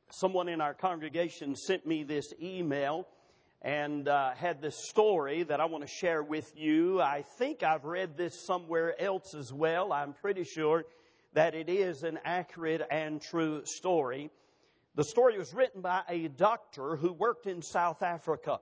someone in our congregation sent me this email and had this story that I want to share with you. I think I've read this somewhere else as well. I'm pretty sure that it is an accurate and true story. The story was written by a doctor who worked in South Africa.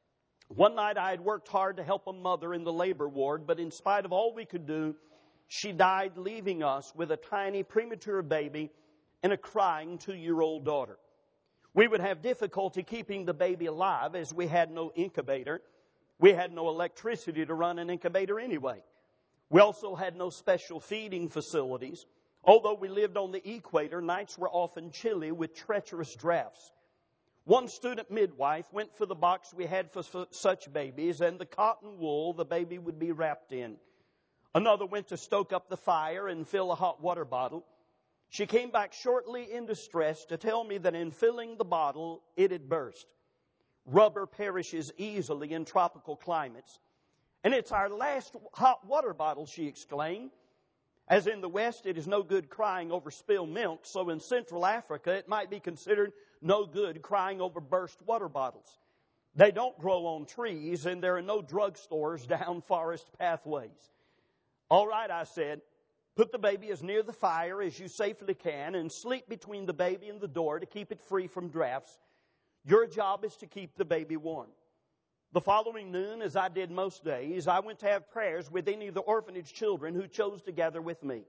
One night I had worked hard to help a mother in the labor ward, but in spite of all we could do, she died, leaving us with a tiny premature baby and a crying 2-year-old daughter. We would have difficulty keeping the baby alive as we had no incubator. We had no electricity to run an incubator anyway. We also had no special feeding facilities. Although we lived on the equator, nights were often chilly with treacherous drafts. One student midwife went for the box we had for such babies and the cotton wool the baby would be wrapped in. Another went to stoke up the fire and fill a hot water bottle. She came back shortly in distress to tell me that in filling the bottle, it had burst. Rubber perishes easily in tropical climates. And it's our last hot water bottle, she exclaimed. As in the West, it is no good crying over spilled milk, so in Central Africa, it might be considered no good crying over burst water bottles. They don't grow on trees, and there are no drugstores down forest pathways. All right, I said, put the baby as near the fire as you safely can and sleep between the baby and the door to keep it free from drafts. Your job is to keep the baby warm. The following noon, as I did most days, I went to have prayers with any of the orphanage children who chose to gather with me.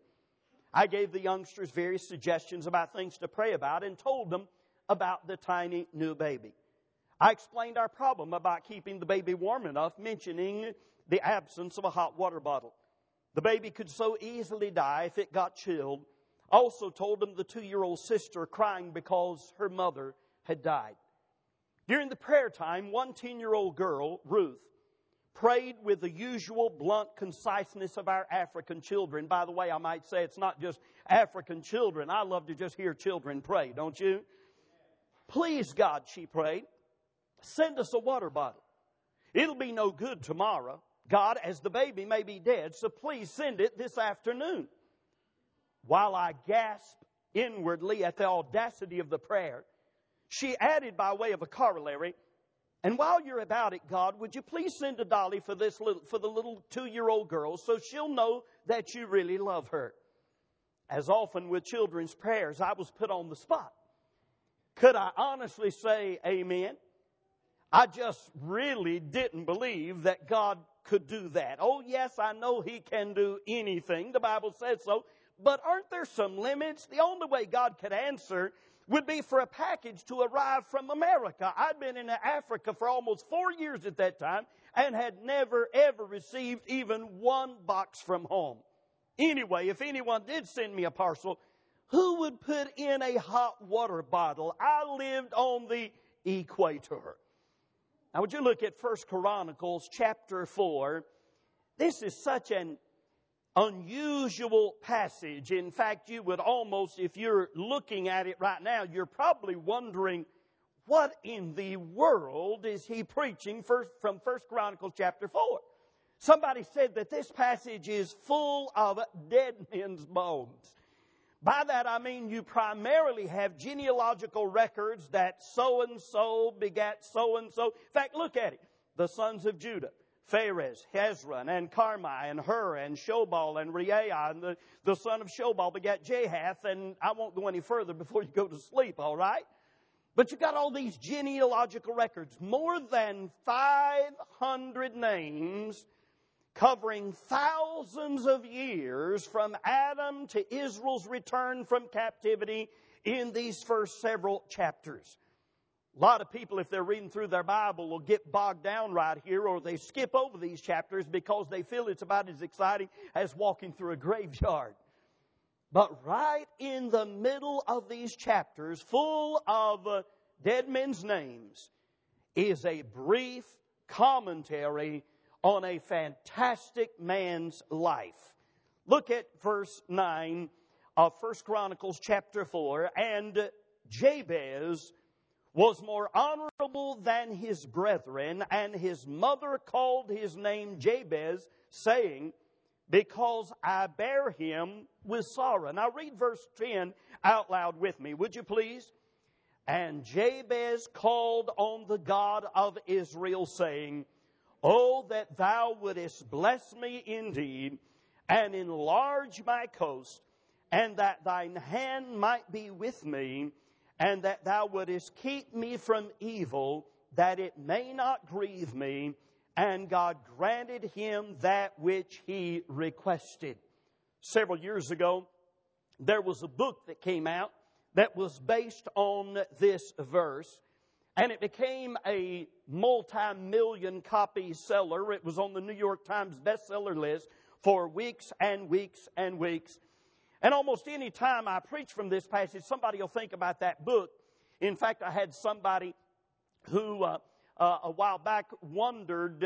I gave the youngsters various suggestions about things to pray about and told them about the tiny new baby. I explained our problem about keeping the baby warm enough, mentioning the absence of a hot water bottle. The baby could so easily die if it got chilled. I also told them the 2-year-old sister crying because her mother had died. During the prayer time, one 10-year-old girl, Ruth, prayed with the usual blunt conciseness of our African children. By the way, I might say it's not just African children. I love to just hear children pray, don't you? Please, God, she prayed, send us a water bottle. It'll be no good tomorrow, God, as the baby may be dead, so please send it this afternoon. While I gasped inwardly at the audacity of the prayer, she added by way of a corollary, and while you're about it, God, would you please send a dolly for the little 2-year-old girl so she'll know that you really love her? As often with children's prayers, I was put on the spot. Could I honestly say amen? I just really didn't believe that God could do that. Oh, yes, I know He can do anything. The Bible says so. But aren't there some limits? The only way God could answer would be for a package to arrive from America. I'd been in Africa for almost 4 years at that time and had never, ever received even one box from home. Anyway, if anyone did send me a parcel, who would put in a hot water bottle? I lived on the equator. Now, would you look at 1 Chronicles chapter 4? This is such an unusual passage. In fact, you would almost, if you're looking at it right now, you're probably wondering, what in the world is he preaching from 1 Chronicles chapter 4? Somebody said that this passage is full of dead men's bones. By that I mean you primarily have genealogical records that so-and-so begat so-and-so. In fact, look at it. The sons of Judah, Pharez, Hezron, and Carmi, and Hur, and Shobal, and Reaiah, and the son of Shobal begat Jahath, and I won't go any further before you go to sleep, all right? But you've got all these genealogical records, more than 500 names covering thousands of years from Adam to Israel's return from captivity in these first several chapters. A lot of people, if they're reading through their Bible, will get bogged down right here, or they skip over these chapters because they feel it's about as exciting as walking through a graveyard. But right in the middle of these chapters, full of dead men's names, is a brief commentary on a fantastic man's life. Look at verse 9 of 1 Chronicles chapter 4. And Jabez was more honorable than his brethren, and his mother called his name Jabez, saying, because I bear him with sorrow. Now read verse 10 out loud with me, would you please? And Jabez called on the God of Israel, saying, Oh, that thou wouldest bless me indeed, and enlarge my coast, and that thine hand might be with me, and that thou wouldest keep me from evil, that it may not grieve me. And God granted him that which he requested. Several years ago, there was a book that came out that was based on this verse, and it became a multi-million copy seller. It was on the New York Times bestseller list for weeks and weeks and weeks. And almost any time I preach from this passage, somebody will think about that book. In fact, I had somebody who a while back wondered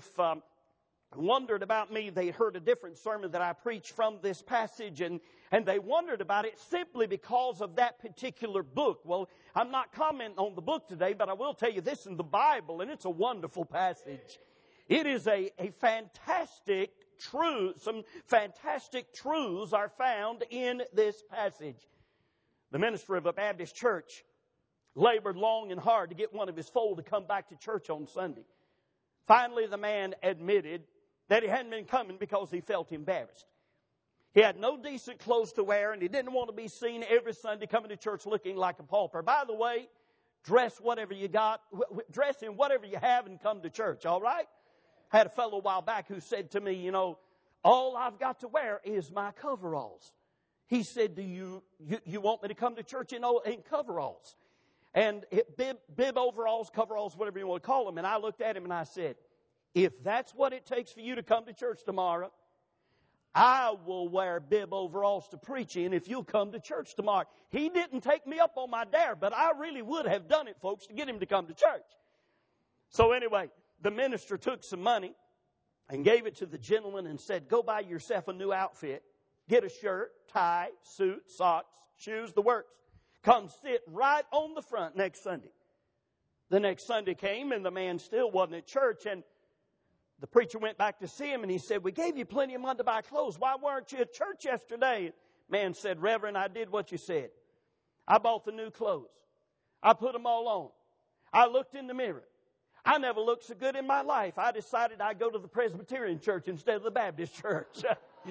about me. They heard a different sermon that I preached from this passage, and they wondered about it simply because of that particular book. Well, I'm not commenting on the book today, but I will tell you this in the Bible, and it's a wonderful passage. It is a fantastic truth. Some fantastic truths are found in this passage. The minister of a Baptist church labored long and hard to get one of his fold to come back to church on Sunday. Finally, the man admitted that he hadn't been coming because he felt embarrassed. He had no decent clothes to wear, and he didn't want to be seen every Sunday coming to church looking like a pauper. By the way, dress whatever you got, dress in whatever you have and come to church, all right? I had a fellow a while back who said to me, all I've got to wear is my coveralls. He said, do you want me to come to church in coveralls? And bib overalls, coveralls, whatever you want to call them. And I looked at him and I said, if that's what it takes for you to come to church tomorrow, I will wear bib overalls to preach in if you'll come to church tomorrow. He didn't take me up on my dare, but I really would have done it, folks, to get him to come to church. So anyway, the minister took some money and gave it to the gentleman and said, go buy yourself a new outfit. Get a shirt, tie, suit, socks, shoes, the works. Come sit right on the front next Sunday. The next Sunday came and the man still wasn't at church, and the preacher went back to see him and he said, we gave you plenty of money to buy clothes. Why weren't you at church yesterday? Man said, Reverend, I did what you said. I bought the new clothes. I put them all on. I looked in the mirror. I never looked so good in my life. I decided I'd go to the Presbyterian church instead of the Baptist church.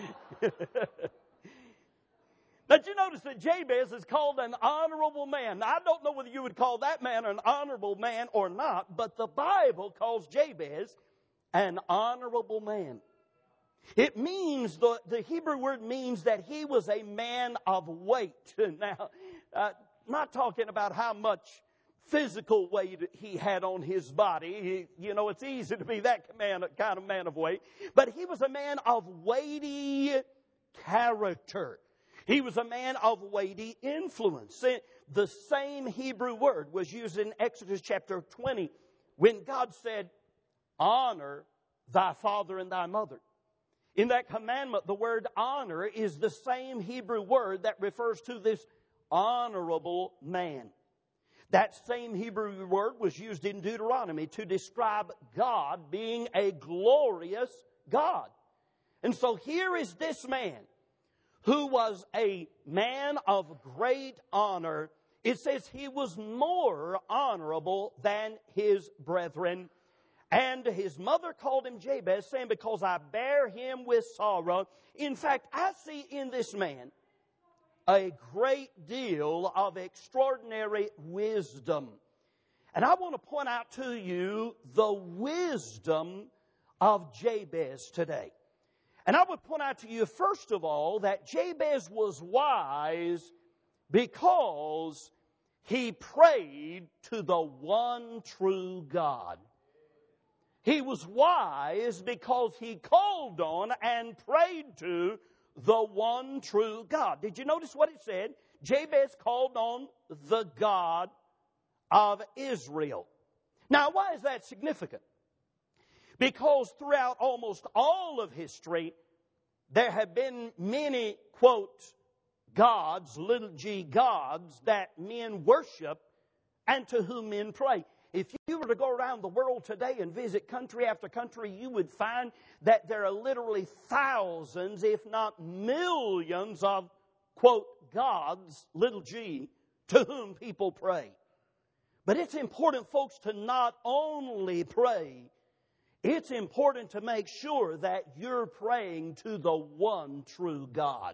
But you notice that Jabez is called an honorable man. Now, I don't know whether you would call that man an honorable man or not, but the Bible calls Jabez an honorable man. It means, the Hebrew word means that he was a man of weight. Now, not talking about how much physical weight he had on his body. It's easy to be that kind of man of weight. But he was a man of weighty character. He was a man of weighty influence. The same Hebrew word was used in Exodus chapter 20 when God said, honor thy father and thy mother. In that commandment, the word honor is the same Hebrew word that refers to this honorable man. That same Hebrew word was used in Deuteronomy to describe God being a glorious God. And so here is this man who was a man of great honor. It says he was more honorable than his brethren. And his mother called him Jabez, saying, because I bear him with sorrow. In fact, I see in this man a great deal of extraordinary wisdom. And I want to point out to you the wisdom of Jabez today. And I would point out to you, first of all, that Jabez was wise because he prayed to the one true God. He was wise because he called on and prayed to the one true God. Did you notice what it said? Jabez called on the God of Israel. Now, why is that significant? Because throughout almost all of history, there have been many, quote, gods, little g gods, that men worship and to whom men pray. If you were to go around the world today and visit country after country, you would find that there are literally thousands, if not millions of, quote, gods, little g, to whom people pray. But it's important, folks, to not only pray, it's important to make sure that you're praying to the one true God.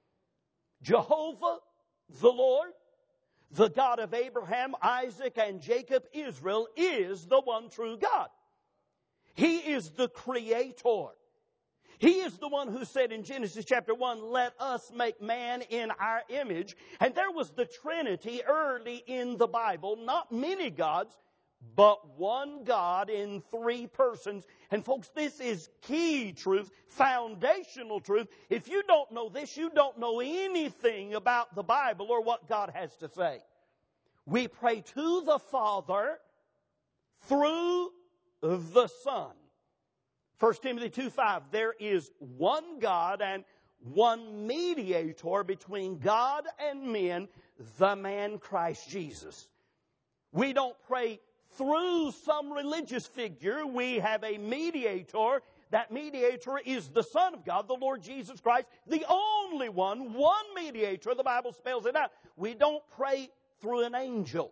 Jehovah, the Lord, the God of Abraham, Isaac, and Jacob, Israel, is the one true God. He is the Creator. He is the one who said in Genesis chapter 1, let us make man in our image. And there was the Trinity early in the Bible, not many gods, but one God in three persons. And folks, this is key truth, foundational truth. If you don't know this, you don't know anything about the Bible or what God has to say. We pray to the Father through the Son. 1 Timothy 2:5, there is one God and one mediator between God and men, the man Christ Jesus. We don't pray through some religious figure. We have a mediator. That mediator is the Son of God, the Lord Jesus Christ, the only one mediator. The Bible spells it out. We don't pray through an angel.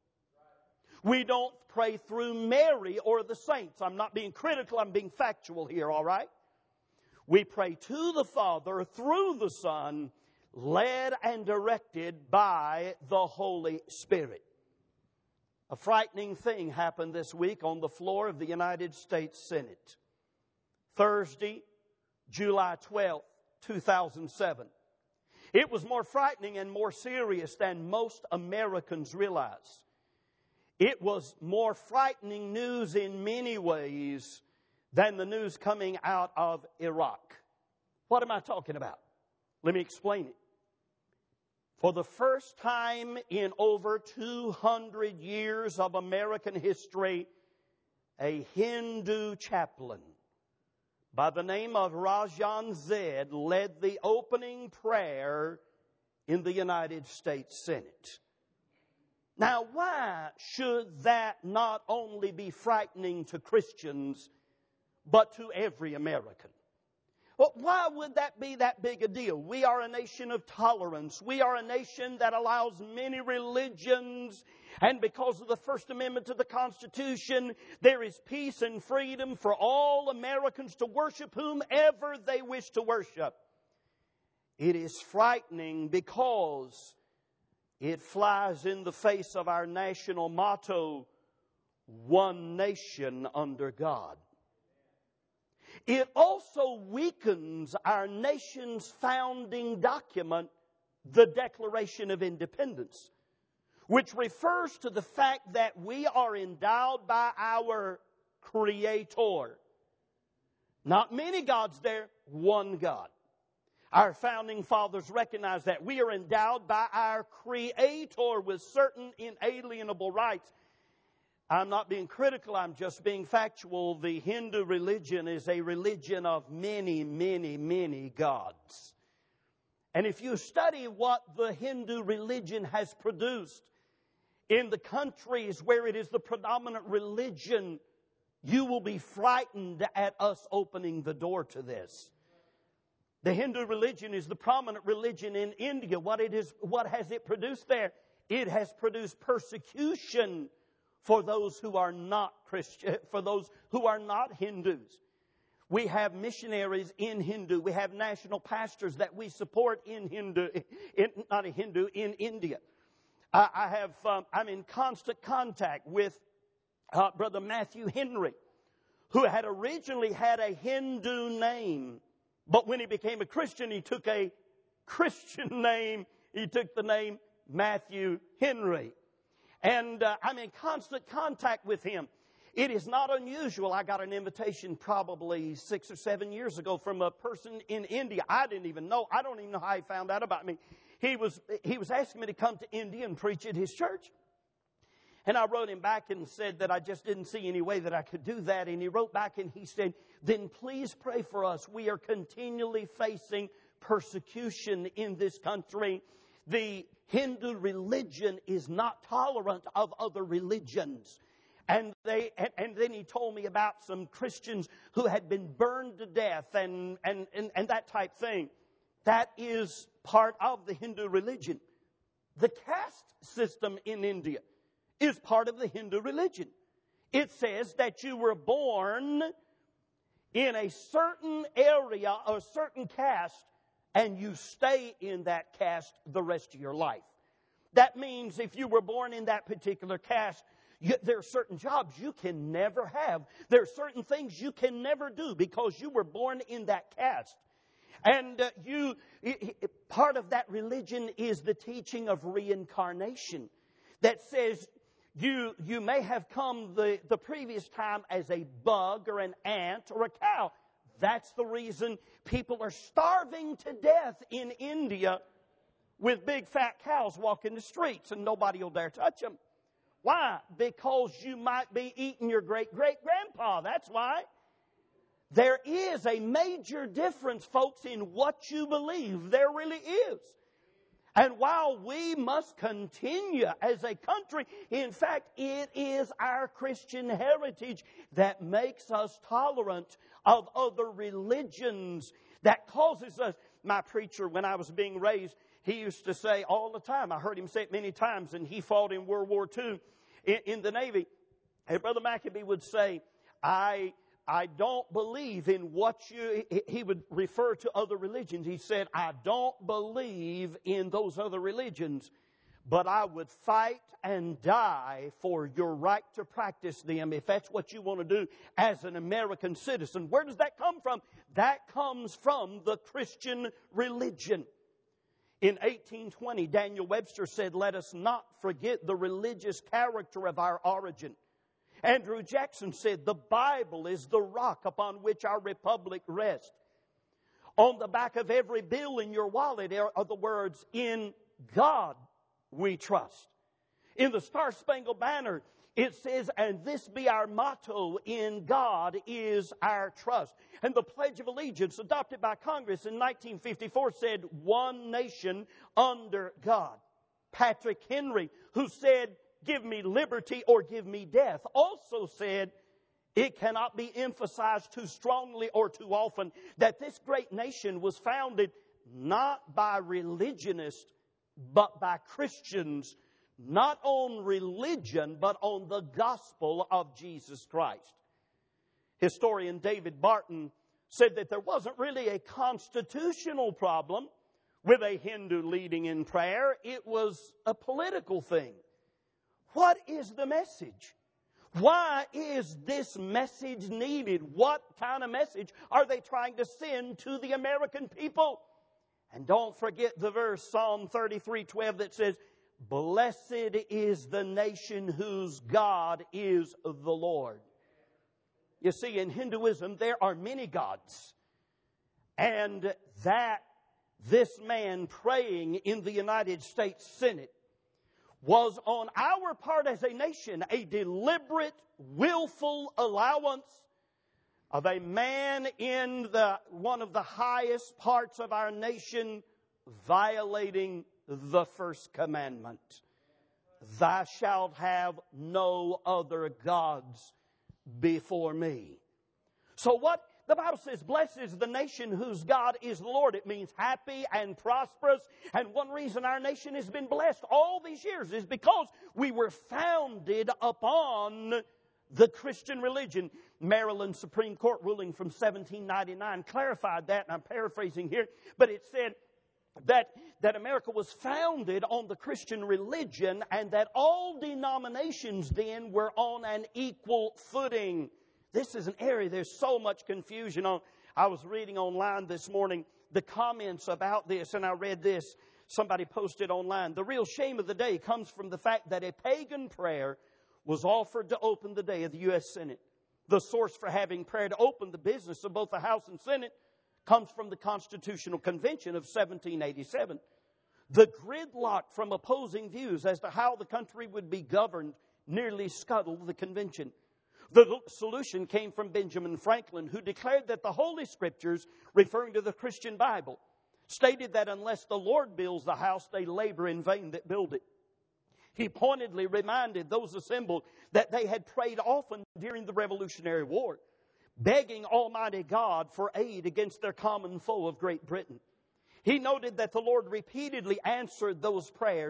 We don't pray through Mary or the saints. I'm not being critical, I'm being factual here, all right? We pray to the Father through the Son, led and directed by the Holy Spirit. A frightening thing happened this week on the floor of the United States Senate. Thursday, July 12, 2007. It was more frightening and more serious than most Americans realize. It was more frightening news in many ways than the news coming out of Iraq. What am I talking about? Let me explain it. For the first time in over 200 years of American history, a Hindu chaplain by the name of Rajan Zed led the opening prayer in the United States Senate. Now, why should that not only be frightening to Christians, but to every American? Well, why would that be that big a deal? We are a nation of tolerance. We are a nation that allows many religions. And because of the First Amendment to the Constitution, there is peace and freedom for all Americans to worship whomever they wish to worship. It is frightening because it flies in the face of our national motto, one nation under God. It also weakens our nation's founding document, the Declaration of Independence, which refers to the fact that we are endowed by our Creator. Not many gods there, one God. Our founding fathers recognized that we are endowed by our Creator with certain inalienable rights. I'm not being critical, I'm just being factual. The Hindu religion is a religion of many, many, many gods. And if you study what the Hindu religion has produced in the countries where it is the predominant religion, you will be frightened at us opening the door to this. The Hindu religion is the prominent religion in India. What has it produced there? It has produced persecution for those who are not Christian, for those who are not Hindus. We have missionaries in Hindu. We have national pastors that we support in India. I'm in constant contact with Brother Matthew Henry, who had originally had a Hindu name. But when he became a Christian, he took a Christian name. He took the name Matthew Henry. And I'm in constant contact with him. It is not unusual. I got an invitation probably 6 or 7 years ago from a person in India. I didn't even know. I don't even know how he found out about me. He was asking me to come to India and preach at his church. And I wrote him back and said that I just didn't see any way that I could do that. And he wrote back and he said, then please pray for us. We are continually facing persecution in this country. The Hindu religion is not tolerant of other religions. And then he told me about some Christians who had been burned to death and that type thing. That is part of the Hindu religion. The caste system in India is part of the Hindu religion. It says that you were born in a certain area, a certain caste, and you stay in that caste the rest of your life. That means if you were born in that particular caste, there are certain jobs you can never have. There are certain things you can never do because you were born in that caste. And part of that religion is the teaching of reincarnation that says you may have come the previous time as a bug or an ant or a cow. That's the reason people are starving to death in India with big fat cows walking the streets and nobody will dare touch them. Why? Because you might be eating your great-great-grandpa. That's why. There is a major difference, folks, in what you believe. There really is. And while we must continue as a country, in fact, it is our Christian heritage that makes us tolerant of other religions, that causes us. My preacher, when I was being raised, he used to say all the time, I heard him say it many times, and he fought in World War II in the Navy. And Brother Maccabee would say, I don't believe in what he would refer to other religions. He said, I don't believe in those other religions, but I would fight and die for your right to practice them if that's what you want to do as an American citizen. Where does that come from? That comes from the Christian religion. In 1820, Daniel Webster said, let us not forget the religious character of our origin. Andrew Jackson said, the Bible is the rock upon which our republic rests. On the back of every bill in your wallet are the words, in God we trust. In the Star-Spangled Banner, it says, and this be our motto, in God is our trust. And the Pledge of Allegiance, adopted by Congress in 1954, said, one nation under God. Patrick Henry, who said, give me liberty or give me death, also said, it cannot be emphasized too strongly or too often that this great nation was founded not by religionists, but by Christians, not on religion, but on the gospel of Jesus Christ. Historian David Barton said that there wasn't really a constitutional problem with a Hindu leading in prayer. It was a political thing. What is the message? Why is this message needed? What kind of message are they trying to send to the American people? And don't forget the verse, Psalm 33:12, that says, blessed is the nation whose God is the Lord. You see, in Hinduism, there are many gods. And that this man praying in the United States Senate was on our part as a nation a deliberate, willful allowance of a man in one of the highest parts of our nation violating the first commandment. Thou shalt have no other gods before me. So what the Bible says, blessed is the nation whose God is the Lord. It means happy and prosperous. And one reason our nation has been blessed all these years is because we were founded upon the Christian religion. Maryland Supreme Court ruling from 1799 clarified that, and I'm paraphrasing here, but it said that America was founded on the Christian religion and that all denominations then were on an equal footing. This is an area there's so much confusion on. I was reading online this morning the comments about this, and I read this. Somebody posted online. The real shame of the day comes from the fact that a pagan prayer was offered to open the day of the U.S. Senate. The source for having prayer to open the business of both the House and Senate comes from the Constitutional Convention of 1787. The gridlock from opposing views as to how the country would be governed nearly scuttled the convention. The solution came from Benjamin Franklin, who declared that the Holy Scriptures, referring to the Christian Bible, stated that unless the Lord builds the house, they labor in vain that build it. He pointedly reminded those assembled that they had prayed often during the Revolutionary War, begging Almighty God for aid against their common foe of Great Britain. He noted that the Lord repeatedly answered those prayers,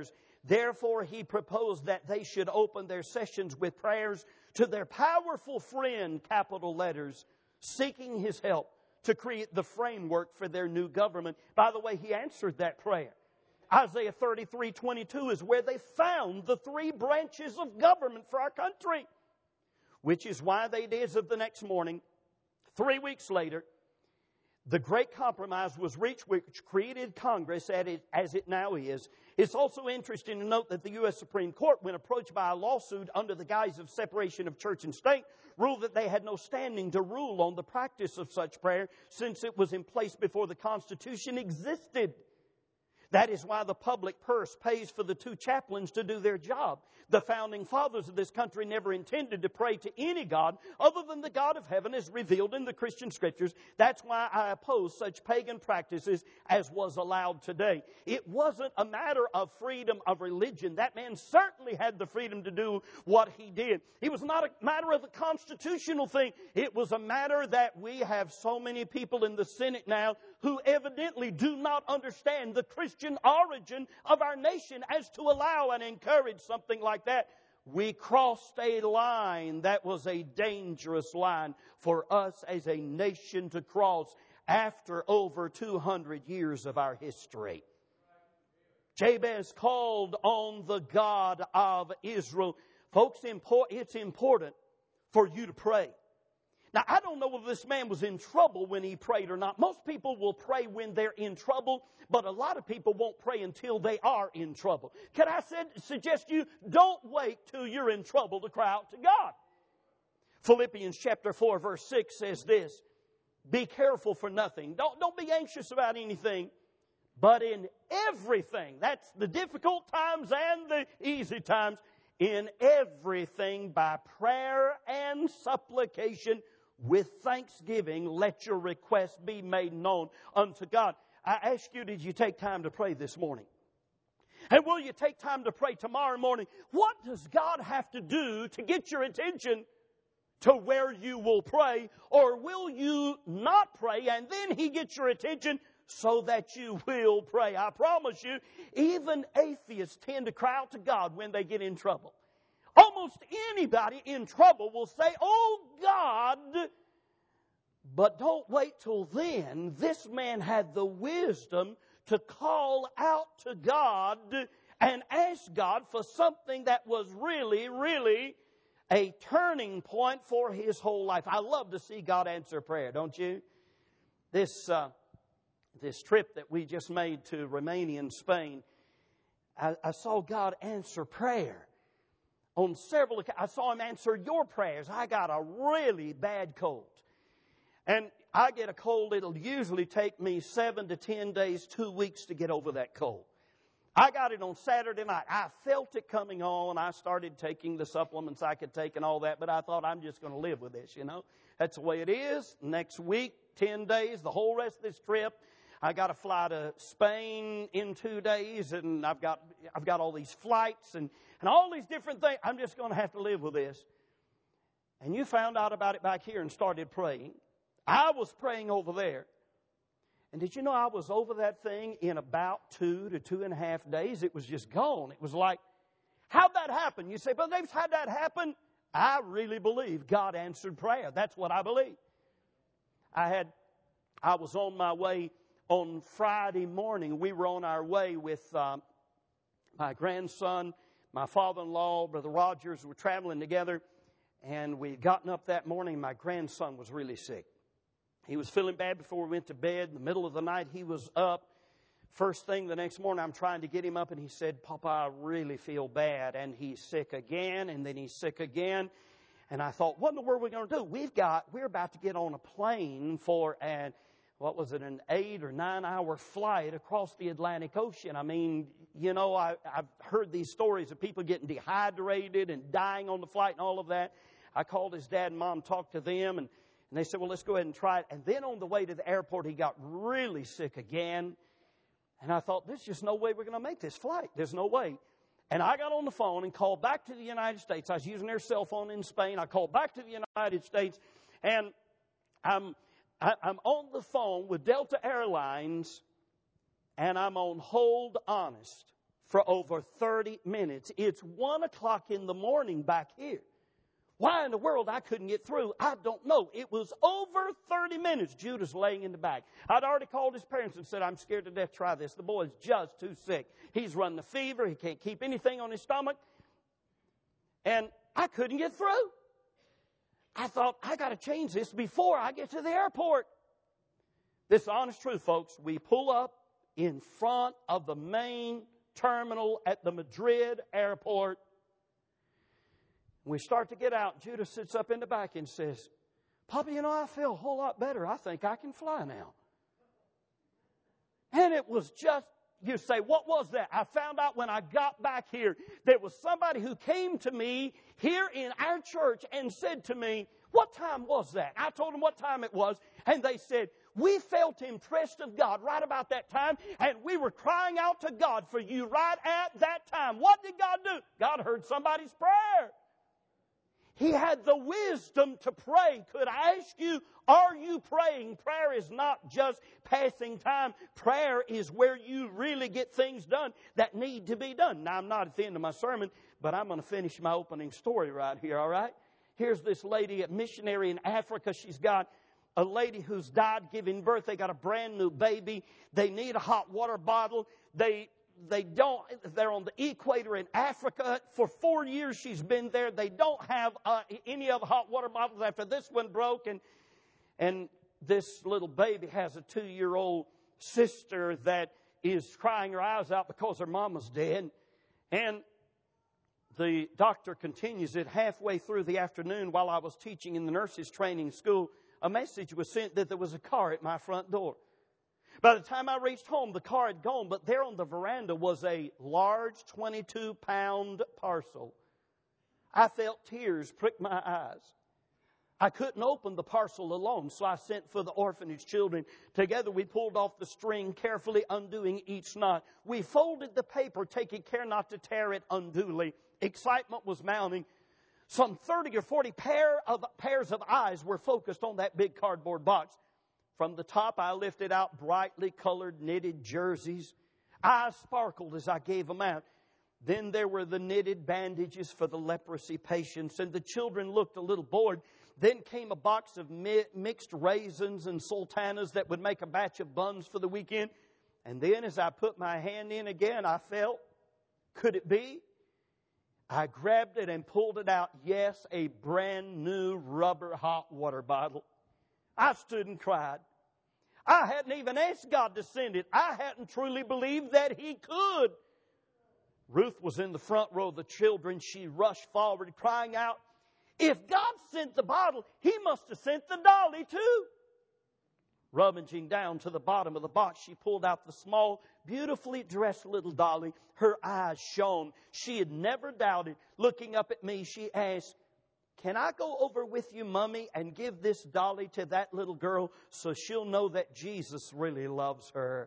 Therefore, he proposed that they should open their sessions with prayers to their powerful friend, capital letters, seeking his help to create the framework for their new government. By the way, he answered that prayer. Isaiah 33:22 is where they found the three branches of government for our country, which is why they did as of the next morning, 3 weeks later, the great compromise was reached, which created Congress as it now is. It's also interesting to note that the U.S. Supreme Court, when approached by a lawsuit under the guise of separation of church and state, ruled that they had no standing to rule on the practice of such prayer since it was in place before the Constitution existed. That is why the public purse pays for the two chaplains to do their job. The founding fathers of this country never intended to pray to any God other than the God of heaven as revealed in the Christian Scriptures. That's why I oppose such pagan practices as was allowed today. It wasn't a matter of freedom of religion. That man certainly had the freedom to do what he did. It was not a matter of a constitutional thing. It was a matter that we have so many people in the Senate now who evidently do not understand the Christian origin of our nation as to allow and encourage something like that. We crossed a line that was a dangerous line for us as a nation to cross after over 200 years of our history. Jabez called on the God of Israel. Folks, it's important for you to pray. Now, I don't know whether this man was in trouble when he prayed or not. Most people will pray when they're in trouble, but a lot of people won't pray until they are in trouble. Can I suggest to you, don't wait till you're in trouble to cry out to God. Philippians chapter 4 verse 6 says this, be careful for nothing. Don't be anxious about anything, but in everything, that's the difficult times and the easy times, in everything by prayer and supplication, with thanksgiving, let your requests be made known unto God. I ask you, did you take time to pray this morning? And will you take time to pray tomorrow morning? What does God have to do to get your attention to where you will pray? Or will you not pray and then He gets your attention so that you will pray? I promise you, even atheists tend to cry out to God when they get in trouble. Almost anybody in trouble will say, oh God, but don't wait till then. This man had the wisdom to call out to God and ask God for something that was really, really a turning point for his whole life. I love to see God answer prayer, don't you? This trip that we just made to Romania and Spain, I saw God answer prayer. On several occasions, I saw Him answer your prayers. I got a really bad cold. And I get a cold, it'll usually take me 7 to 10 days, 2 weeks to get over that cold. I got it on Saturday night. I felt it coming on. I started taking the supplements I could take and all that, but I thought I'm just going to live with this, you know. That's the way it is. Next week, 10 days, the whole rest of this trip, I got to fly to Spain in 2 days, and I've got all these flights and all these different things. I'm just going to have to live with this. And you found out about it back here and started praying. I was praying over there. And did you know I was over that thing in about 2 to 2.5 days? It was just gone. It was like, how'd that happen? You say, Brother Davis, how'd that happen? I really believe God answered prayer. That's what I believe. I was on my way on Friday morning. We were on our way with my grandson, my father-in-law, Brother Rogers. We're traveling together. And we had gotten up that morning. My grandson was really sick. He was feeling bad before we went to bed. In the middle of the night, he was up. First thing the next morning, I'm trying to get him up, and he said, Papa, I really feel bad. And he's sick again, and then he's sick again. And I thought, what in the world are we going to do? We're about to get on a plane for an 8 or 9 hour flight across the Atlantic Ocean. I mean, you know, I've heard these stories of people getting dehydrated and dying on the flight and all of that. I called his dad and mom, talked to them, and they said, well, let's go ahead and try it. And then on the way to the airport, he got really sick again. And I thought, there's just no way we're going to make this flight. There's no way. And I got on the phone and called back to the United States. I was using their cell phone in Spain. I called back to the United States, and I'm on the phone with Delta Airlines, and I'm on hold honest for over 30 minutes. It's 1 o'clock in the morning back here. Why in the world I couldn't get through, I don't know. It was over 30 minutes. Judah's laying in the back. I'd already called his parents and said, I'm scared to death, try this. The boy's just too sick. He's running a fever. He can't keep anything on his stomach. And I couldn't get through. I thought, I got to change this before I get to the airport. This is the honest truth, folks. We pull up in front of the main terminal at the Madrid airport. We start to get out. Judah sits up in the back and says, Papa, you know, I feel a whole lot better. I think I can fly now. And it was just, you say, what was that? I found out when I got back here, there was somebody who came to me here in our church and said to me, what time was that? I told them what time it was, and they said, we felt impressed of God right about that time, and we were crying out to God for you right at that time. What did God do? God heard somebody's prayer. He had the wisdom to pray. Could I ask you, are you praying? Prayer is not just passing time. Prayer is where you really get things done that need to be done. Now, I'm not at the end of my sermon, but I'm going to finish my opening story right here, all right? Here's this lady, a missionary in Africa. She's got a lady who's died giving birth. They got a brand new baby. They need a hot water bottle. They're on the equator in Africa. For 4 years she's been there. They don't have any other hot water bottles after this one broke. And this little baby has a 2-year-old sister that is crying her eyes out because her mama's dead. And the doctor continues it. Halfway through the afternoon, while I was teaching in the nurses training school, a message was sent that there was a car at my front door. By the time I reached home, the car had gone, but there on the veranda was a large 22-pound parcel. I felt tears prick my eyes. I couldn't open the parcel alone, so I sent for the orphanage children. Together we pulled off the string, carefully undoing each knot. We folded the paper, taking care not to tear it unduly. Excitement was mounting. Some 30 or 40 pairs of eyes were focused on that big cardboard box. From the top, I lifted out brightly colored knitted jerseys. Eyes sparkled as I gave them out. Then there were the knitted bandages for the leprosy patients, and the children looked a little bored. Then came a box of mixed raisins and sultanas that would make a batch of buns for the weekend. And then as I put my hand in again, I felt, could it be? I grabbed it and pulled it out. Yes, a brand new rubber hot water bottle. I stood and cried. I hadn't even asked God to send it. I hadn't truly believed that He could. Ruth was in the front row of the children. She rushed forward crying out, if God sent the bottle, He must have sent the dolly too. Rummaging down to the bottom of the box, she pulled out the small, beautifully dressed little dolly. Her eyes shone. She had never doubted. Looking up at me, she asked, can I go over with you, Mommy, and give this dolly to that little girl so she'll know that Jesus really loves her?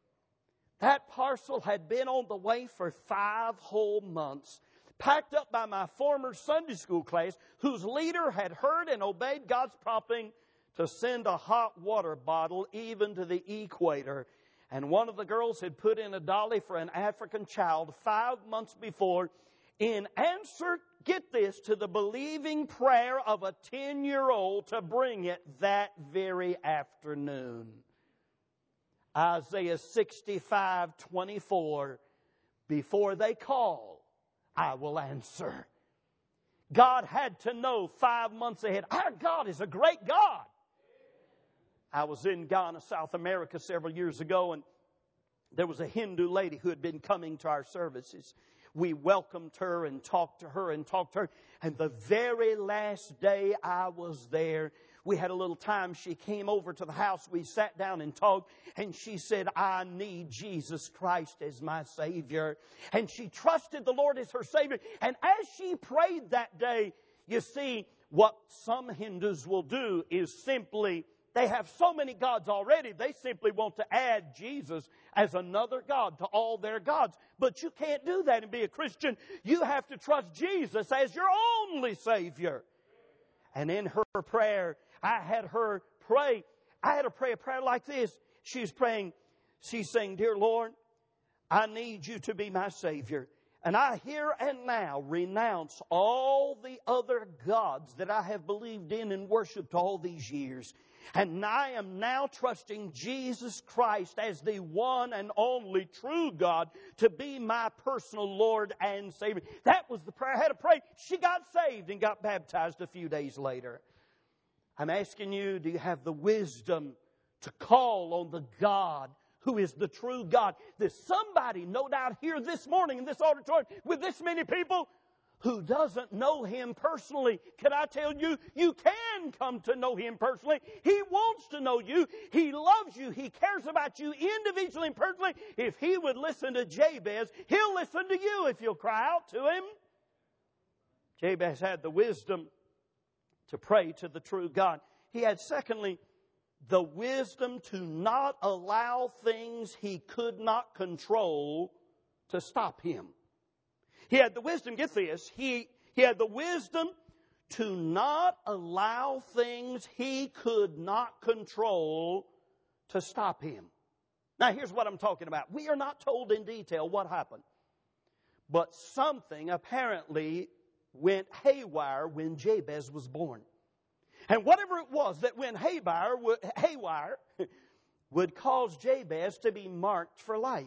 That parcel had been on the way for 5 whole months, packed up by my former Sunday school class, whose leader had heard and obeyed God's prompting to send a hot water bottle even to the equator. And one of the girls had put in a dolly for an African child 5 months before in answer, get this, to the believing prayer of a 10-year-old to bring it that very afternoon. Isaiah 65:24, before they call, I will answer. God had to know 5 months ahead. Our God is a great God. I was in Ghana, South America several years ago, and there was a Hindu lady who had been coming to our services. We welcomed her and talked to her. And the very last day I was there, we had a little time. She came over to the house. We sat down and talked. And she said, I need Jesus Christ as my Savior. And she trusted the Lord as her Savior. And as she prayed that day, you see, what some Hindus will do is simply, they have so many gods already, they simply want to add Jesus as another God to all their gods. But you can't do that and be a Christian. You have to trust Jesus as your only Savior. And in her prayer, I had her pray. I had her pray a prayer like this. She's praying, she's saying, Dear Lord, I need you to be my Savior. And I here and now renounce all the other gods that I have believed in and worshiped all these years. And I am now trusting Jesus Christ as the one and only true God to be my personal Lord and Savior. That was the prayer I had to pray. She got saved and got baptized a few days later. I'm asking you, do you have the wisdom to call on the God who is the true God? There's somebody, no doubt, here this morning in this auditorium with this many people who doesn't know Him personally. Can I tell you, you can come to know Him personally. He wants to know you. He loves you. He cares about you individually and personally. If He would listen to Jabez, He'll listen to you if you'll cry out to Him. Jabez had the wisdom to pray to the true God. He had, secondly, the wisdom to not allow things he could not control to stop him. He had the wisdom, get this, he had the wisdom to not allow things he could not control to stop him. Now here's what I'm talking about. We are not told in detail what happened, but something apparently went haywire when Jabez was born. And whatever it was that went haywire would cause Jabez to be marked for life.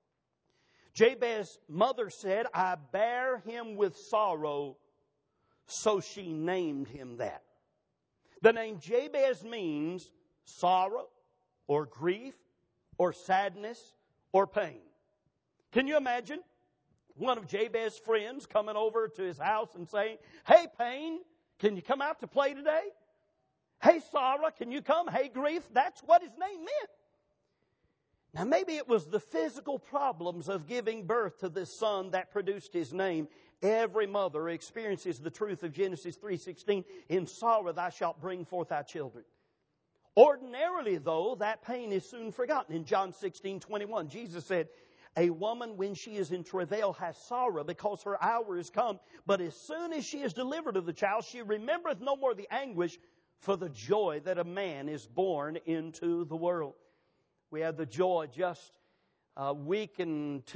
Jabez's mother said, I bear him with sorrow, so she named him that. The name Jabez means sorrow or grief or sadness or pain. Can you imagine one of Jabez's friends coming over to his house and saying, hey, Pain, can you come out to play today? Hey, sorrow, can you come? Hey, grief. That's what his name meant. Now, maybe it was the physical problems of giving birth to this son that produced his name. Every mother experiences the truth of Genesis 3:16. In sorrow thou shalt bring forth thy children. Ordinarily, though, that pain is soon forgotten. In John 16:21, Jesus said, a woman, when she is in travail, has sorrow because her hour is come. But as soon as she is delivered of the child, she remembereth no more the anguish for the joy that a man is born into the world. We had the joy just a week, 8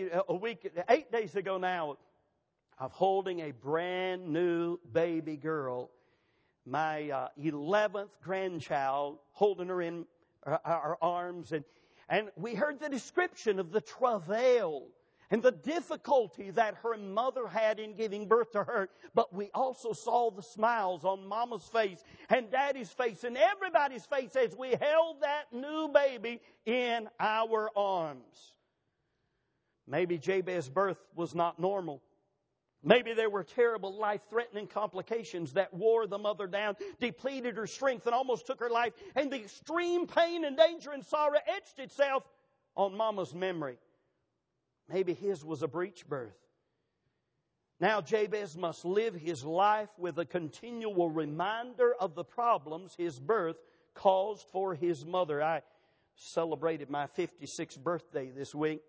days ago now, of holding a brand new baby girl. My 11th grandchild, holding her in our arms. And we heard the description of the travail and the difficulty that her mother had in giving birth to her. But we also saw the smiles on Mama's face and Daddy's face and everybody's face as we held that new baby in our arms. Maybe Jabez's birth was not normal. Maybe there were terrible life-threatening complications that wore the mother down, depleted her strength, and almost took her life. And the extreme pain and danger and sorrow etched itself on Mama's memory. Maybe his was a breech birth. Now Jabez must live his life with a continual reminder of the problems his birth caused for his mother. I celebrated my 56th birthday this week.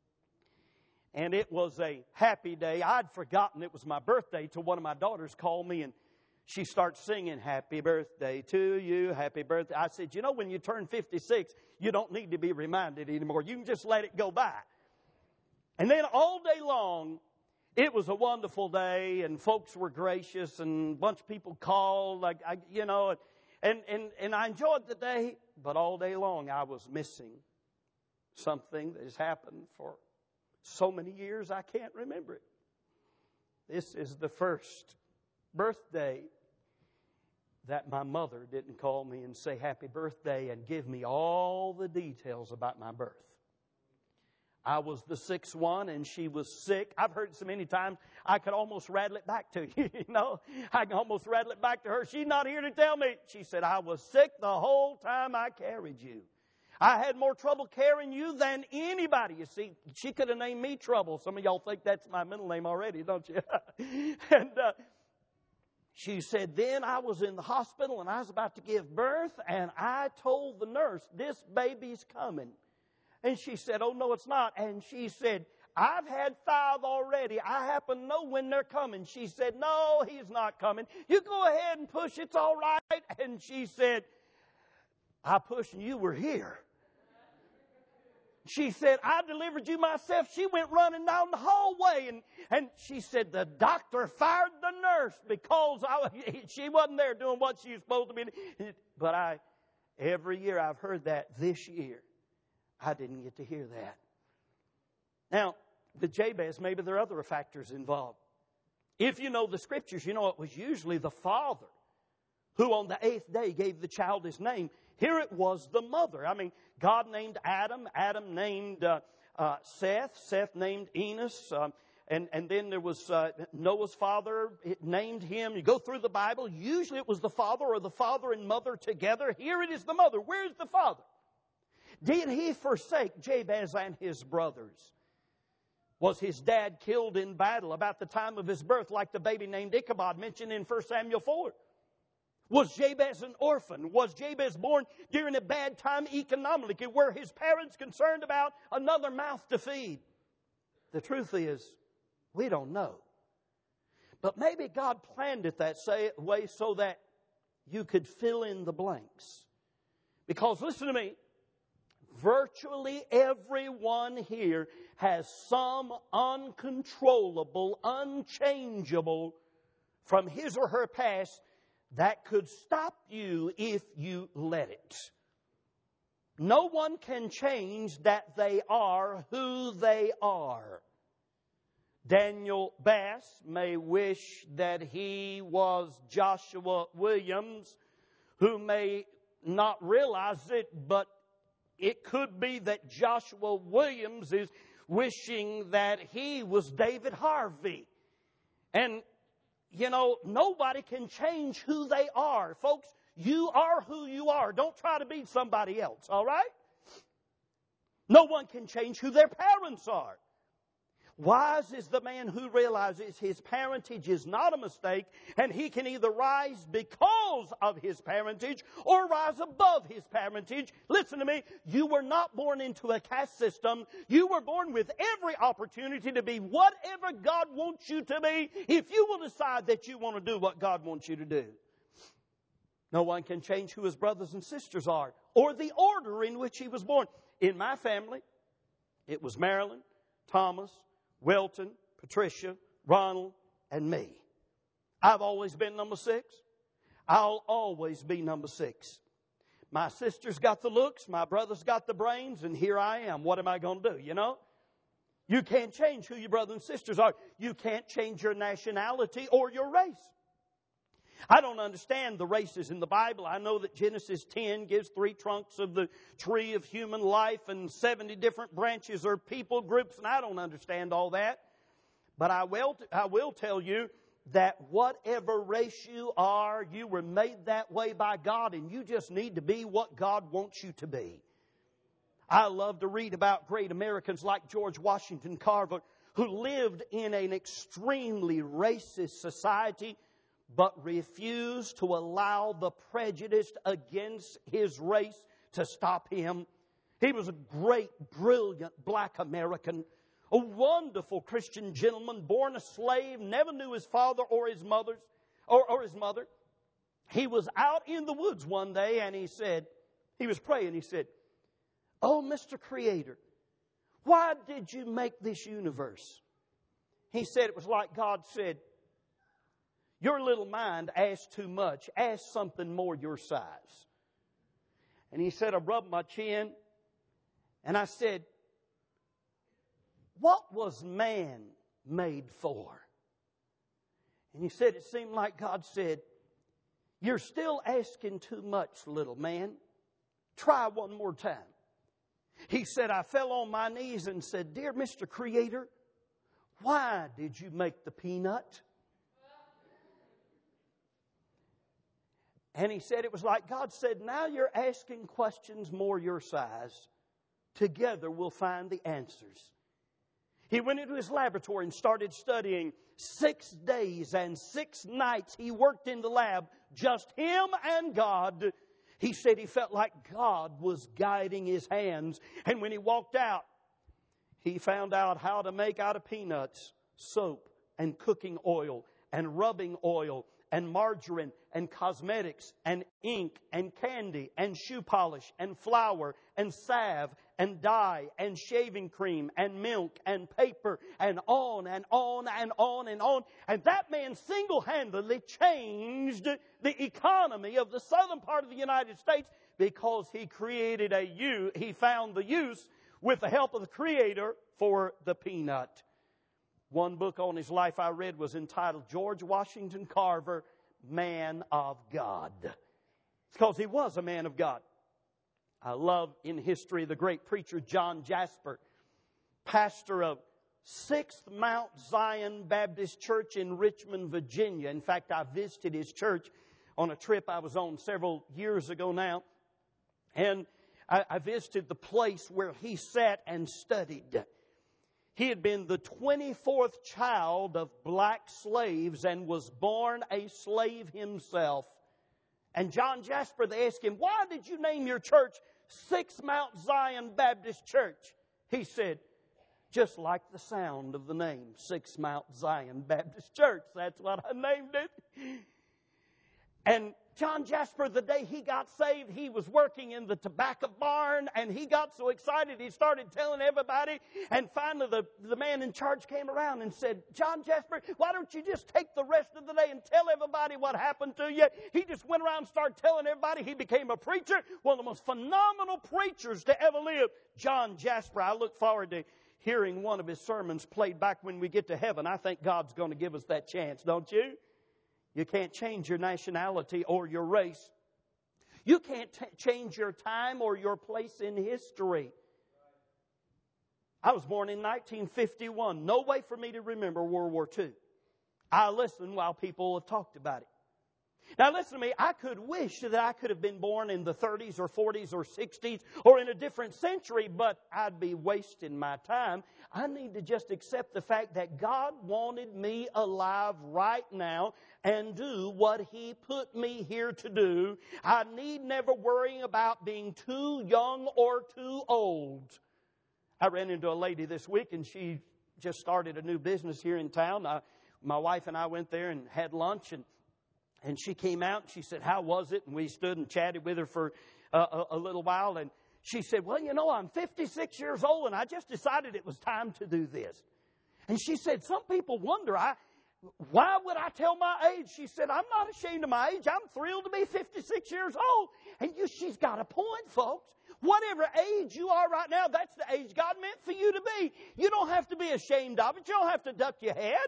And it was a happy day. I'd forgotten it was my birthday till one of my daughters called me and she starts singing, happy birthday to you, happy birthday. I said, you know, when you turn 56, you don't need to be reminded anymore. You can just let it go by. And then all day long, it was a wonderful day and folks were gracious and a bunch of people called, and I enjoyed the day. But all day long, I was missing something that has happened for so many years I can't remember it. This is the first birthday that my mother didn't call me and say happy birthday and give me all the details about my birth. I was the sixth one and she was sick. I've heard it so many times I could almost rattle it back to you. I can almost rattle it back to her. She's not here to tell me. She said, I was sick the whole time I carried you. I had more trouble carrying you than anybody. You see, she could have named me Trouble. Some of y'all think that's my middle name already, don't you? And she said, then I was in the hospital and I was about to give birth and I told the nurse, this baby's coming. And she said, oh, no, it's not. And she said, I've had 5 already. I happen to know when they're coming. She said, no, he's not coming. You go ahead and push. It's all right. And she said, I pushed and you were here. She said, I delivered you myself. She went running down the hallway, and she said, the doctor fired the nurse because she wasn't there doing what she was supposed to be doing. But every year I've heard that. This year, I didn't get to hear that. Now, with Jabez, maybe there are other factors involved. If you know the Scriptures, you know it was usually the father who on the 8th day gave the child his name. Here it was the mother. I mean, God named Adam. Adam named Seth. Seth named Enos. And then there was Noah's father. It named him. You go through the Bible. Usually it was the father or the father and mother together. Here it is the mother. Where's the father? Did he forsake Jabez and his brothers? Was his dad killed in battle about the time of his birth, like the baby named Ichabod mentioned in 1 Samuel 4? Was Jabez an orphan? Was Jabez born during a bad time economically? Were his parents concerned about another mouth to feed? The truth is, we don't know. But maybe God planned it that way so that you could fill in the blanks. Because listen to me, virtually everyone here has some uncontrollable, unchangeable from his or her past that could stop you if you let it. No one can change that they are who they are. Daniel Bass may wish that he was Joshua Williams, who may not realize it, but it could be that Joshua Williams is wishing that he was David Harvey. And you know, nobody can change who they are. Folks, you are who you are. Don't try to be somebody else, all right? No one can change who their parents are. Wise is the man who realizes his parentage is not a mistake, and he can either rise because of his parentage or rise above his parentage. Listen to me, you were not born into a caste system. You were born with every opportunity to be whatever God wants you to be if you will decide that you want to do what God wants you to do. No one can change who his brothers and sisters are or the order in which he was born. In my family, it was Marilyn, Thomas, Welton, Patricia, Ronald, and me. I've always been number 6. I'll always be number 6. My sister's got the looks, my brother's got the brains, and here I am. What am I going to do, you know? You can't change who your brothers and sisters are. You can't change your nationality or your race. I don't understand the races in the Bible. I know that Genesis 10 gives 3 trunks of the tree of human life and 70 different branches or people groups, and I don't understand all that. But I will tell you that whatever race you are, you were made that way by God, and you just need to be what God wants you to be. I love to read about great Americans like George Washington Carver, who lived in an extremely racist society, but refused to allow the prejudice against his race to stop him. He was a great, brilliant black American, a wonderful Christian gentleman, born a slave, never knew his father or his mother. He was out in the woods one day and he was praying, he said, "Oh, Mr. Creator, why did you make this universe?" He said it was like God said, "Your little mind asks too much. Ask something more your size." And he said, I rubbed my chin and I said, "What was man made for?" And he said, it seemed like God said, "You're still asking too much, little man. Try one more time." He said, I fell on my knees and said, "Dear Mr. Creator, why did you make the peanut?" And he said it was like God said, "Now you're asking questions more your size. Together we'll find the answers." He went into his laboratory and started studying. 6 days and 6 nights he worked in the lab, just him and God. He said he felt like God was guiding his hands. And when he walked out, he found out how to make out of peanuts soap and cooking oil and rubbing oil and margarine and cosmetics and ink and candy and shoe polish and flour and salve and dye and shaving cream and milk and paper and on and on and on and on. And that man single-handedly changed the economy of the southern part of the United States because he found the use with the help of the Creator for the peanut. One book on his life I read was entitled George Washington Carver, Man of God. It's because he was a man of God. I love in history the great preacher John Jasper, pastor of 6th Mount Zion Baptist Church in Richmond, Virginia. In fact, I visited his church on a trip I was on several years ago now. And I visited the place where he sat and studied. He had been the 24th child of black slaves and was born a slave himself. And John Jasper, they asked him, why did you name your church 6 Mount Zion Baptist Church? He said, just like the sound of the name, 6 Mount Zion Baptist Church. That's what I named it. And John Jasper, the day he got saved, he was working in the tobacco barn, and he got so excited he started telling everybody. And finally the man in charge came around and said, John Jasper, why don't you just take the rest of the day and tell everybody what happened to you? He just went around and started telling everybody. He became a preacher, one of the most phenomenal preachers to ever live. John Jasper, I look forward to hearing one of his sermons played back when we get to heaven. I think God's going to give us that chance, don't you? You can't change your nationality or your race. You can't change your time or your place in history. I was born in 1951. No way for me to remember World War II. I listened while people have talked about it. Now listen to me, I could wish that I could have been born in the 30s or 40s or 60s or in a different century, but I'd be wasting my time. I need to just accept the fact that God wanted me alive right now and do what He put me here to do. I need never worrying about being too young or too old. I ran into a lady this week, and she just started a new business here in town. My wife and I went there and had lunch, and she came out and she said, how was it? And we stood and chatted with her for a little while. And she said, well, you know, I'm 56 years old and I just decided it was time to do this. And she said, some people wonder, why would I tell my age? She said, I'm not ashamed of my age. I'm thrilled to be 56 years old. And she's got a point, folks. Whatever age you are right now, that's the age God meant for you to be. You don't have to be ashamed of it. You don't have to duck your head.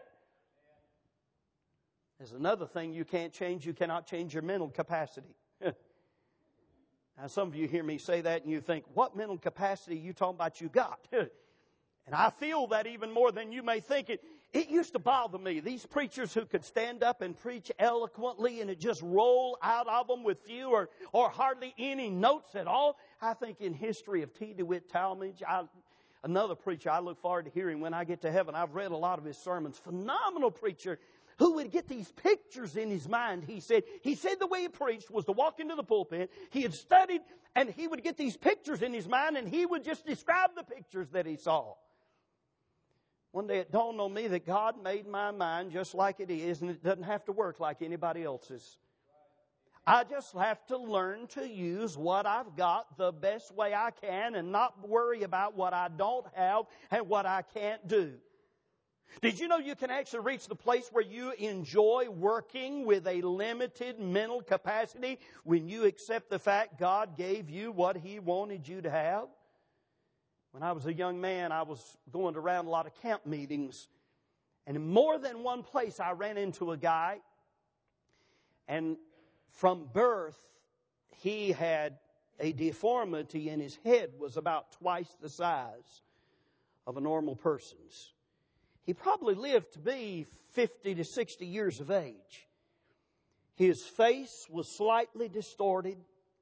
There's another thing you can't change. You cannot change your mental capacity. Now, some of you hear me say that and you think, what mental capacity are you talking about you got? And I feel that even more than you may think it. It used to bother me. These preachers who could stand up and preach eloquently and it just roll out of them with few or hardly any notes at all. I think in history of T. DeWitt Talmage, another preacher I look forward to hearing when I get to heaven. I've read a lot of his sermons. Phenomenal preacher who would get these pictures in his mind. He said the way he preached was to walk into the pulpit. He had studied and he would get these pictures in his mind and he would just describe the pictures that he saw. One day it dawned on me that God made my mind just like it is and it doesn't have to work like anybody else's. I just have to learn to use what I've got the best way I can and not worry about what I don't have and what I can't do. Did you know you can actually reach the place where you enjoy working with a limited mental capacity when you accept the fact God gave you what He wanted you to have? When I was a young man, I was going around a lot of camp meetings. And in more than one place, I ran into a guy. And from birth, he had a deformity and his head was about twice the size of a normal person's. He probably lived to be 50 to 60 years of age. His face was slightly distorted.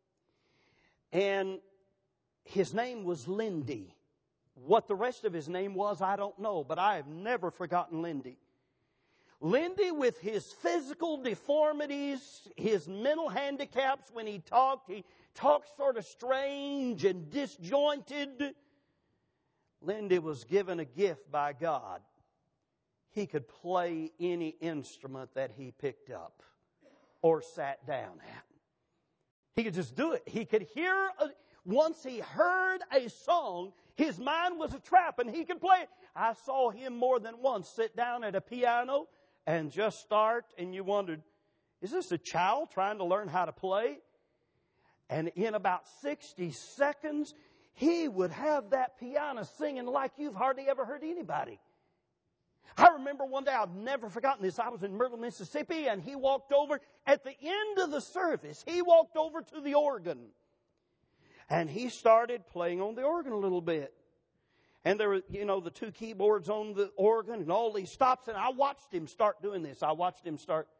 And his name was Lindy. What the rest of his name was, I don't know. But I have never forgotten Lindy. Lindy, with his physical deformities, his mental handicaps, when he talked sort of strange and disjointed. Lindy was given a gift by God. he could play any instrument that he picked up or sat down at. He could just do it. He could hear, once he heard a song, his mind was a trap and he could play it. I saw him more than once sit down at a piano and just start, and you wondered, is this a child trying to learn how to play? And in about 60 seconds, he would have that piano singing like you've hardly ever heard anybody. I remember one day, I've never forgotten this. I was in Myrtle, Mississippi, and he walked over at the end of the service. He walked over to the organ, and he started playing on the organ a little bit. And there were, the two keyboards on the organ and all these stops, and I watched him start doing this. I watched him start.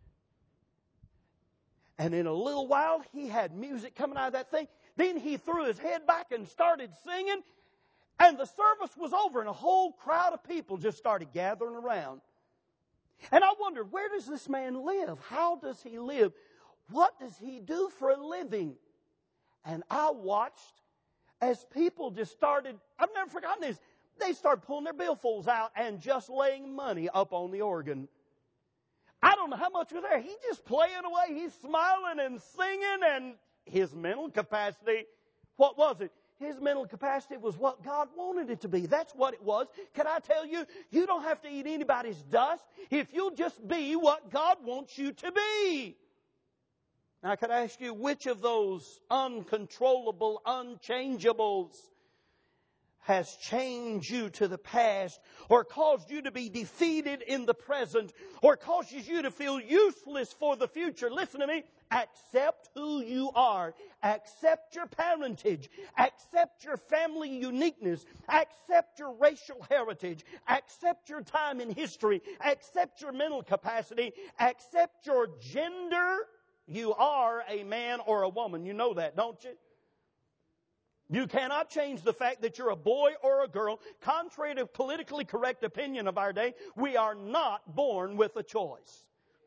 And in a little while, he had music coming out of that thing. Then he threw his head back and started singing. And the service was over, and a whole crowd of people just started gathering around. And I wondered, where does this man live? How does he live? What does he do for a living? And I watched as people just started, I've never forgotten this, they started pulling their billfolds out and just laying money up on the organ. I don't know how much was there. He's just playing away. He's smiling and singing, and his mental capacity, what was it? His mental capacity was what God wanted it to be. That's what it was. Can I tell you, you don't have to eat anybody's dust if you'll just be what God wants you to be. Now, could I ask you, which of those uncontrollable unchangeables has changed you to the past, or caused you to be defeated in the present, or causes you to feel useless for the future? Listen to me. Accept who you are. Accept your parentage. Accept your family uniqueness. Accept your racial heritage. Accept your time in history. Accept your mental capacity. Accept your gender. You are a man or a woman. You know that, don't you? You cannot change the fact that you're a boy or a girl. Contrary to politically correct opinion of our day, we are not born with a choice.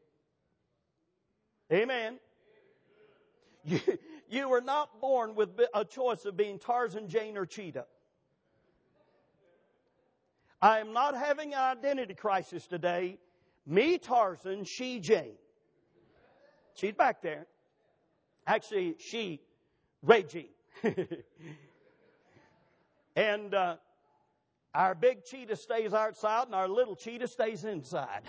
Amen. You were not born with a choice of being Tarzan, Jane, or Cheetah. I am not having an identity crisis today. Me, Tarzan, she, Jane. She's back there. Actually, she, Reggie. And our big cheetah stays outside and our little cheetah stays inside.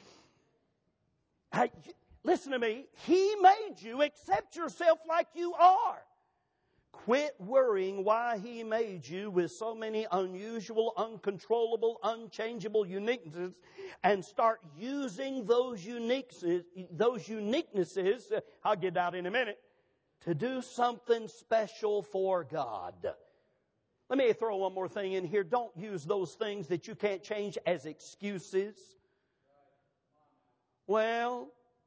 Listen to me. He made you. Accept yourself like you are. Quit worrying why He made you with so many unusual, uncontrollable, unchangeable uniquenesses, and start using those uniquenesses, I'll get out in a minute, to do something special for God. Let me throw one more thing in here. Don't use those things that you can't change as excuses. Well,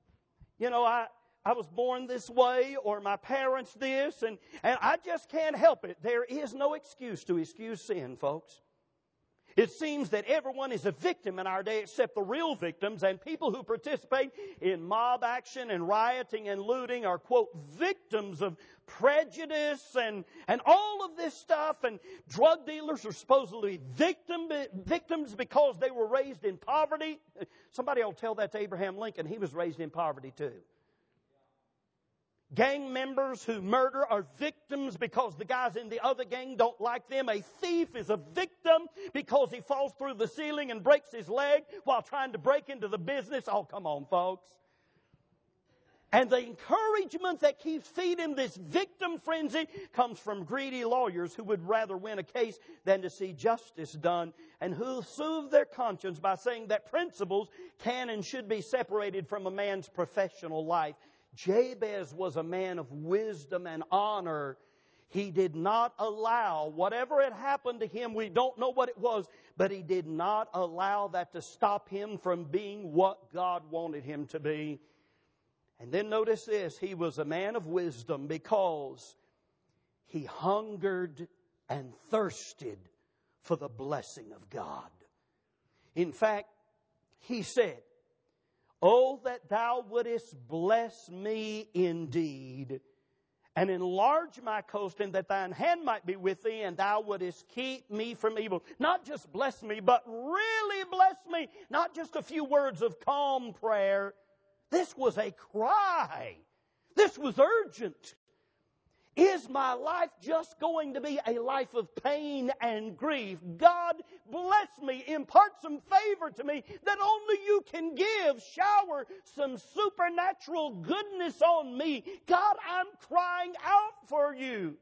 I was born this way, or my parents this, and I just can't help it. There is no excuse to excuse sin, folks. It seems that everyone is a victim in our day except the real victims, and people who participate in mob action and rioting and looting are, quote, victims of prejudice and all of this stuff. And drug dealers are supposedly victims because they were raised in poverty. Somebody will tell that to Abraham Lincoln. He was raised in poverty too. Gang members who murder are victims because the guys in the other gang don't like them. A thief is a victim because he falls through the ceiling and breaks his leg while trying to break into the business. Oh, come on, folks. And the encouragement that keeps feeding this victim frenzy comes from greedy lawyers who would rather win a case than to see justice done, and who soothe their conscience by saying that principles can and should be separated from a man's professional life. Jabez was a man of wisdom and honor. He did not allow whatever had happened to him, we don't know what it was, but he did not allow that to stop him from being what God wanted him to be. And then notice this, he was a man of wisdom because he hungered and thirsted for the blessing of God. In fact, he said, "Oh, that thou wouldest bless me indeed, and enlarge my coast, and that thine hand might be with thee, and thou wouldest keep me from evil." Not just bless me, but really bless me. Not just a few words of calm prayer. This was a cry. This was urgent. Is my life just going to be a life of pain and grief? God, bless me. Impart some favor to me that only You can give. Shower some supernatural goodness on me. God, I'm crying out for You.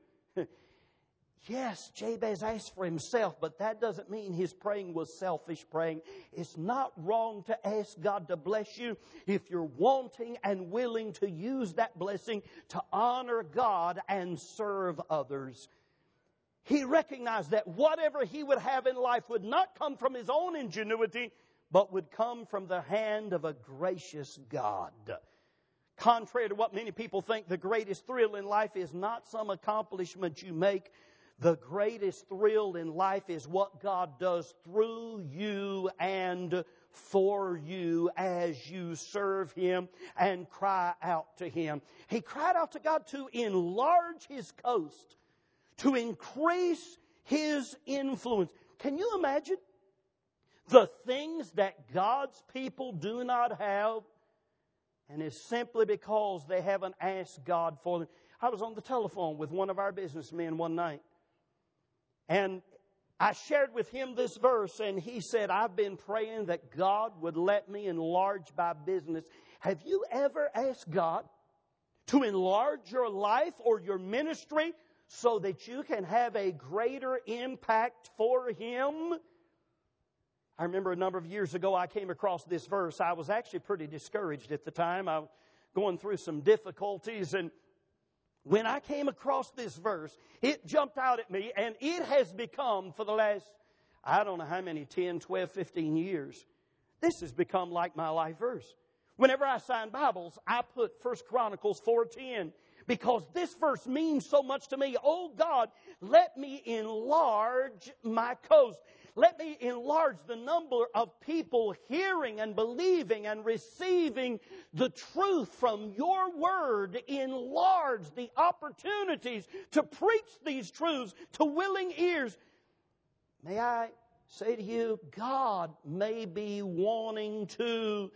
Yes, Jabez asked for himself, but that doesn't mean his praying was selfish praying. It's not wrong to ask God to bless you if you're wanting and willing to use that blessing to honor God and serve others. He recognized that whatever he would have in life would not come from his own ingenuity, but would come from the hand of a gracious God. Contrary to what many people think, the greatest thrill in life is not some accomplishment you make. The greatest thrill in life is what God does through you and for you as you serve Him and cry out to Him. He cried out to God to enlarge His coast, to increase His influence. Can you imagine the things that God's people do not have? And it's simply because they haven't asked God for them. I was on the telephone with one of our businessmen one night. And I shared with him this verse, and he said, I've been praying that God would let me enlarge my business. Have you ever asked God to enlarge your life or your ministry so that you can have a greater impact for Him? I remember a number of years ago I came across this verse. I was actually pretty discouraged at the time. I was going through some difficulties, and when I came across this verse, it jumped out at me, and it has become for the last, I don't know how many, 10, 12, 15 years, this has become like my life verse. Whenever I sign Bibles, I put 1 Chronicles 4:10 because this verse means so much to me. Oh God, let me enlarge my coast. Let me enlarge the number of people hearing and believing and receiving the truth from Your Word. Enlarge the opportunities to preach these truths to willing ears. May I say to you, God may be wanting to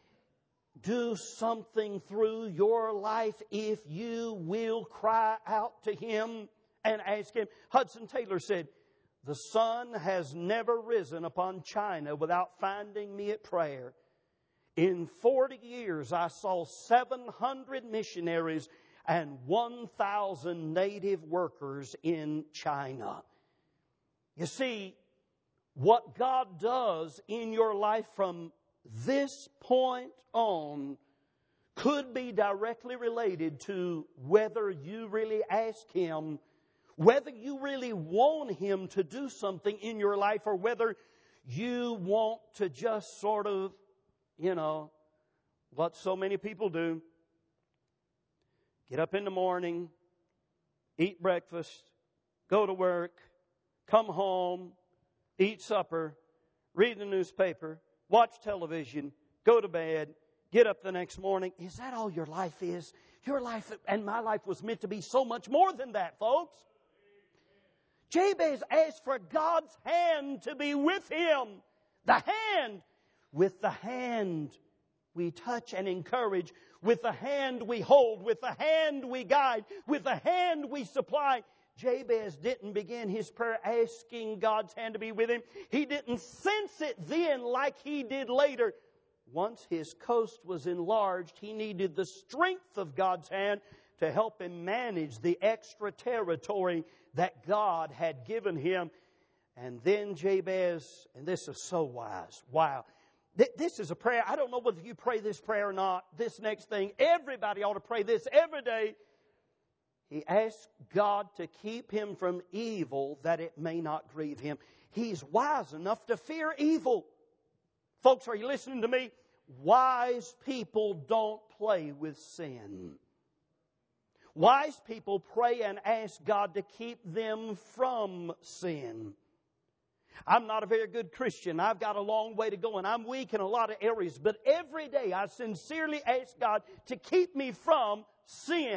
do something through your life if you will cry out to Him and ask Him. Hudson Taylor said, the sun has never risen upon China without finding me at prayer. In 40 years, I saw 700 missionaries and 1,000 native workers in China. You see, what God does in your life from this point on could be directly related to whether you really ask Him, whether you really want Him to do something in your life, or whether you want to just sort of, what so many people do. Get up in the morning, eat breakfast, go to work, come home, eat supper, read the newspaper, watch television, go to bed, get up the next morning. Is that all your life is? Your life and my life was meant to be so much more than that, folks. Jabez asked for God's hand to be with him. The hand. With the hand we touch and encourage. With the hand we hold. With the hand we guide. With the hand we supply. Jabez didn't begin his prayer asking God's hand to be with him. He didn't sense it then like he did later. Once his coast was enlarged, he needed the strength of God's hand to help him manage the extra territory that God had given him. And then Jabez, and this is so wise. Wow. This is a prayer. I don't know whether you pray this prayer or not. This next thing, everybody ought to pray this every day. He asked God to keep him from evil that it may not grieve Him. He's wise enough to fear evil. Folks, are you listening to me? Wise people don't play with sin. Wise people pray and ask God to keep them from sin. I'm not a very good Christian. I've got a long way to go, and I'm weak in a lot of areas. But every day I sincerely ask God to keep me from sin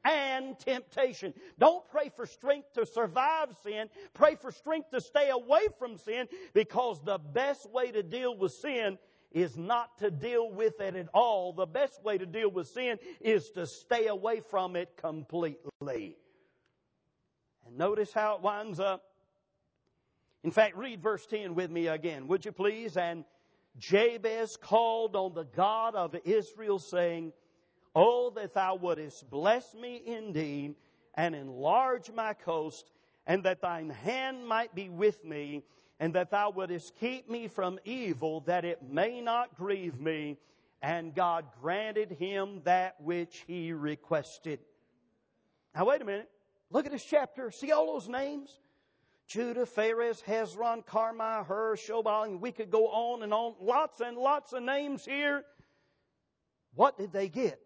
and temptation. Don't pray for strength to survive sin. Pray for strength to stay away from sin, because the best way to deal with sin is not to deal with it at all. The best way to deal with sin is to stay away from it completely. And notice how it winds up. In fact, read verse 10 with me again, would you please? And Jabez called on the God of Israel, saying, "Oh, that thou wouldest bless me indeed, and enlarge my coast, and that thine hand might be with me, and that thou wouldest keep me from evil, that it may not grieve me." And God granted him that which he requested. Now wait a minute. Look at this chapter. See all those names? Judah, Pharez, Hezron, Carmi, Hur, Shobal, and we could go on and on. Lots and lots of names here. What did they get?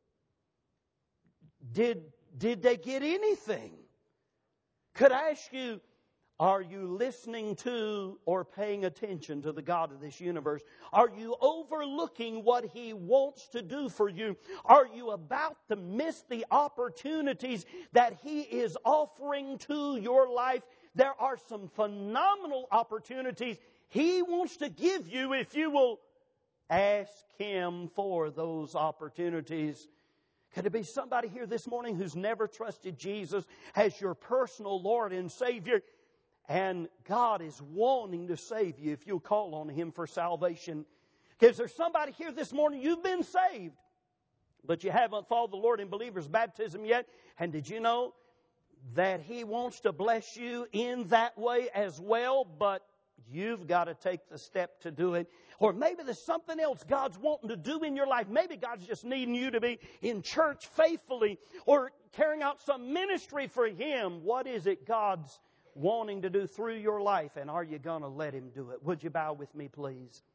Did they get anything? Could I ask you, are you listening to or paying attention to the God of this universe? Are you overlooking what He wants to do for you? Are you about to miss the opportunities that He is offering to your life? There are some phenomenal opportunities He wants to give you if you will ask Him for those opportunities. Could there be somebody here this morning who's never trusted Jesus as your personal Lord and Savior? And God is wanting to save you if you'll call on Him for salvation. Is there somebody here this morning, you've been saved, but you haven't followed the Lord in believer's baptism yet? And did you know that He wants to bless you in that way as well, but you've got to take the step to do it? Or maybe there's something else God's wanting to do in your life. Maybe God's just needing you to be in church faithfully or carrying out some ministry for Him. What is it God's wanting to do through your life, and are you going to let Him do it? Would you bow with me, please?